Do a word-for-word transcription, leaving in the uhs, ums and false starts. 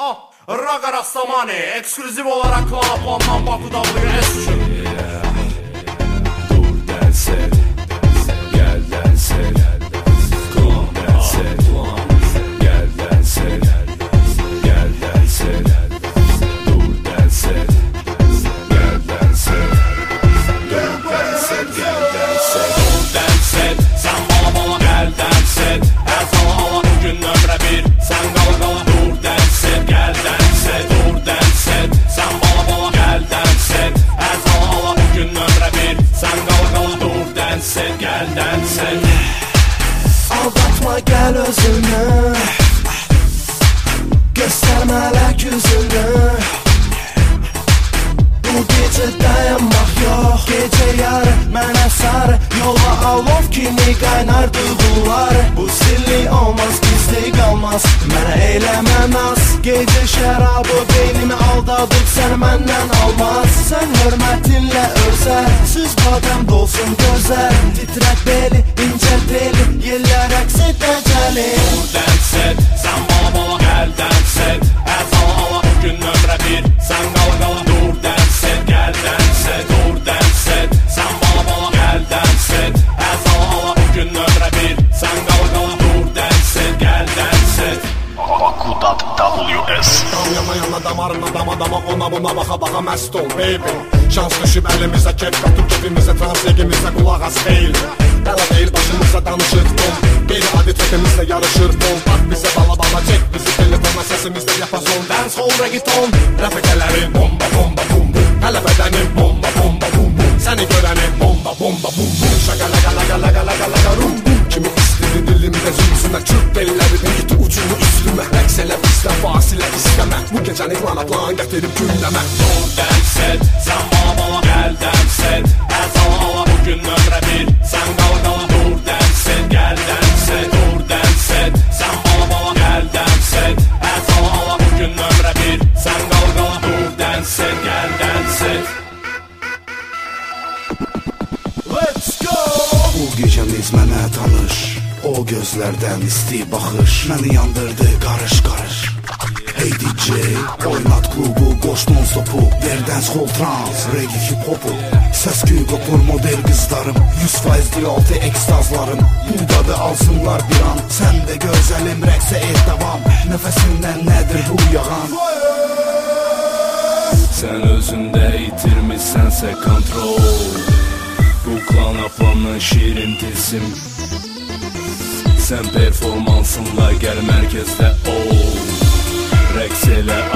Ah, Raga Rastamani, ekskluziv olarak Klanaplan'dan Baku W S üçün. Dur dersen, gel dersen, Klan dersen, gel dersen, gel dersen, dur dersen, gel dersen, dur dersen, gel dersen, dur dersen, sen bana bana gel dersen, her zaman hava bugün ömre bir, sen kala kala dur dersen, gel dersen, dur dersen, sen bana bana gel dersen, her zaman hava bugün ömre bir, sen kala kala dur dersen, gel dersen. Aldatma gel özünü, göstermelek yüzünü. Bu gece dayanmak yok, gece yarı mənə sarı, yola alov kimi qaynar duyğular. Bu sirli olmaz, gizli qalmaz, mənə eyləmə naz. Gece şərabı beynimi aldadıb sən məndən almaz. Sən hörmətinlə özəl, süz badəm dolsun gözəl. Titrət beli, incəl beli, yellər əks edəcəli. Dur dersen, sen bana bana gel dersen, her zaman hava bugün ömre bir, sen kala kala dur dersen, gel dersen, dur dersen, sen bana bana gel dersen, her zaman hava bugün ömre bir, sen kala kala dur dersen, gel dersen. Baku'da W S. Dam yana yana damarına dama dama ona buna baka baka mest ol baby. Şans düşüp elimize kep katıp kefimize translegimize kulak as değil. Bela değil başımıza danışır tom. Biri adi tepemizle yarışır tom. Bak bize bala bala çek bizi telefona sesimizle yapazon. Dance hall reggaeton. Refekelerin bomba bomba bum bum. Hele bedenin bomba bomba bum bum. Seni görenin bomba bomba bum bum. Şaka laga laga laga laga laga rum bum. Kimi istedi dilimde zümzüme. Kürt belleri iti ucunu üstüme. Reksele bizde fasile isteme. Bu geceni klana plan getirip gündeme. Dur dersen, sen bana bana gel dersen, her zaman hava bugün ömre bir, sen kala kala dur dersen, gel dersen, dur dersen, sen bana bana gel dersen, her zaman hava bugün ömre bir, sen kala kala dur dersen, gel dersen. Let's go! Bu gecəmiz mənə tanış, o gözlərdən isti baxış məni yandırdı qarış qarış. Hey D J, oynat klubu, qoş non-stopu, ver dancehall trans, reggae hip-hopu. Səs-küy qopur model qızlarım, yüz faiz royalty ekstazlarım. Buradadır alsınlar bir an, sən də gözəlim, rəqsə et davam. Nəfəsindən nədir bu yağan? Sen özünde itirmişsense kontrol, bu Klanaplan'ın şiirin tilsim. Sen performansınla gel merkezde ol, reks ele